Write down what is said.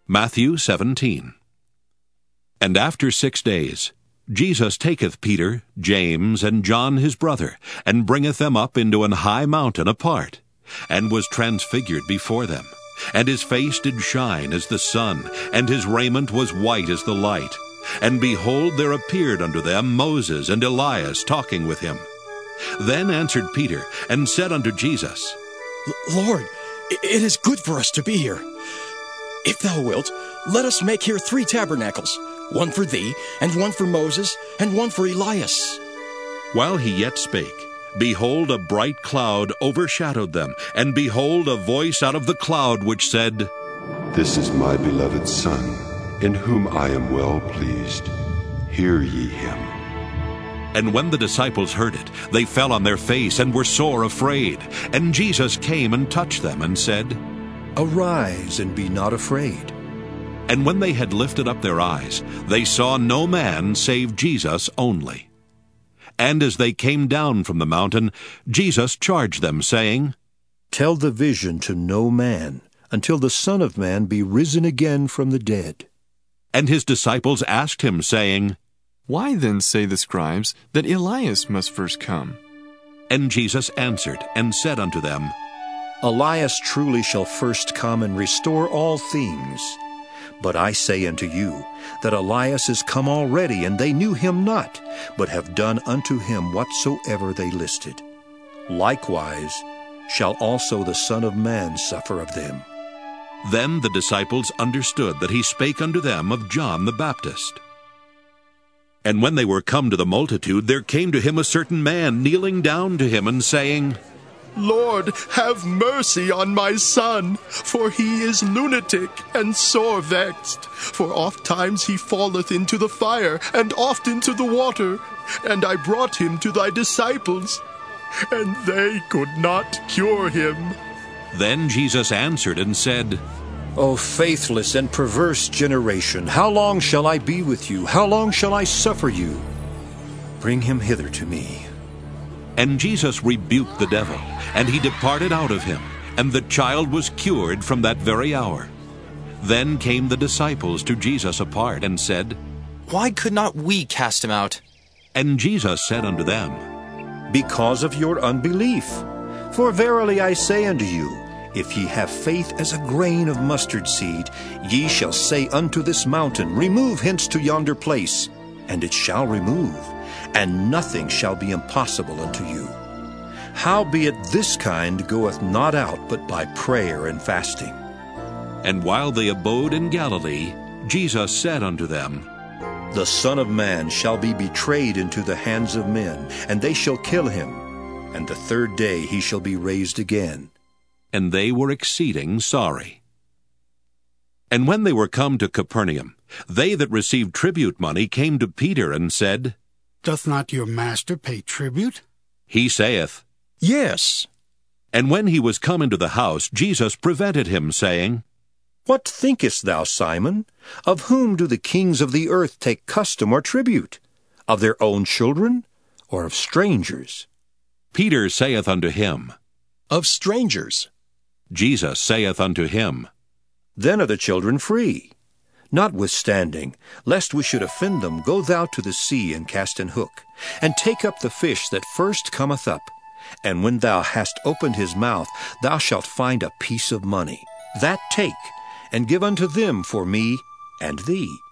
Matthew 17. And after 6 days, Jesus taketh Peter, James, and John his brother, and bringeth them up into an high mountain apart, and was transfigured before them. And his face did shine as the sun, and his raiment was white as the light. And behold, there appeared unto them Moses and Elias talking with him. Then answered Peter, and said unto Jesus, Lord, it is good for us to be here. If thou wilt, let us make here 3 tabernacles, one for thee, and one for Moses, and one for Elias. While he yet spake, behold, a bright cloud overshadowed them, and behold, a voice out of the cloud which said, This is my beloved Son, in whom I am well pleased. Hear ye him. And when the disciples heard it, they fell on their face, and were sore afraid. And Jesus came and touched them, and said, Arise, and be not afraid. And when they had lifted up their eyes, they saw no man save Jesus only. And as they came down from the mountain, Jesus charged them, saying, Tell the vision to no man, until the Son of Man be risen again from the dead. And his disciples asked him, saying, Why then say the scribes that Elias must first come? And Jesus answered and said unto them, Elias truly shall first come and restore all things. But I say unto you, that Elias is come already, and they knew him not, but have done unto him whatsoever they listed. Likewise shall also the Son of Man suffer of them. Then the disciples understood that he spake unto them of John the Baptist. And when they were come to the multitude, there came to him a certain man, kneeling down to him, and saying, Lord, have mercy on my son, for he is lunatic and sore vexed. For oft times he falleth into the fire, and oft into the water. And I brought him to thy disciples, and they could not cure him. Then Jesus answered and said, O faithless and perverse generation, how long shall I be with you? How long shall I suffer you? Bring him hither to me. And Jesus rebuked the devil, and he departed out of him, and the child was cured from that very hour. Then came the disciples to Jesus apart, and said, Why could not we cast him out? And Jesus said unto them, Because of your unbelief. For verily I say unto you, if ye have faith as a grain of mustard seed, ye shall say unto this mountain, Remove hence to yonder place, and it shall remove, and nothing shall be impossible unto you. Howbeit this kind goeth not out but by prayer and fasting. And while they abode in Galilee, Jesus said unto them, The Son of Man shall be betrayed into the hands of men, and they shall kill him, and the 3rd day he shall be raised again. And they were exceeding sorry. And when they were come to Capernaum, they that received tribute money came to Peter, and said, Doth not your master pay tribute? He saith, Yes. And when he was come into the house, Jesus prevented him, saying, What thinkest thou, Simon? Of whom do the kings of the earth take custom or tribute? Of their own children, or of strangers? Peter saith unto him, Of strangers. Jesus saith unto him, Then are the children free. Notwithstanding, lest we should offend them, go thou to the sea and cast an hook, and take up the fish that first cometh up. And when thou hast opened his mouth, thou shalt find a piece of money. That take, and give unto them for me and thee.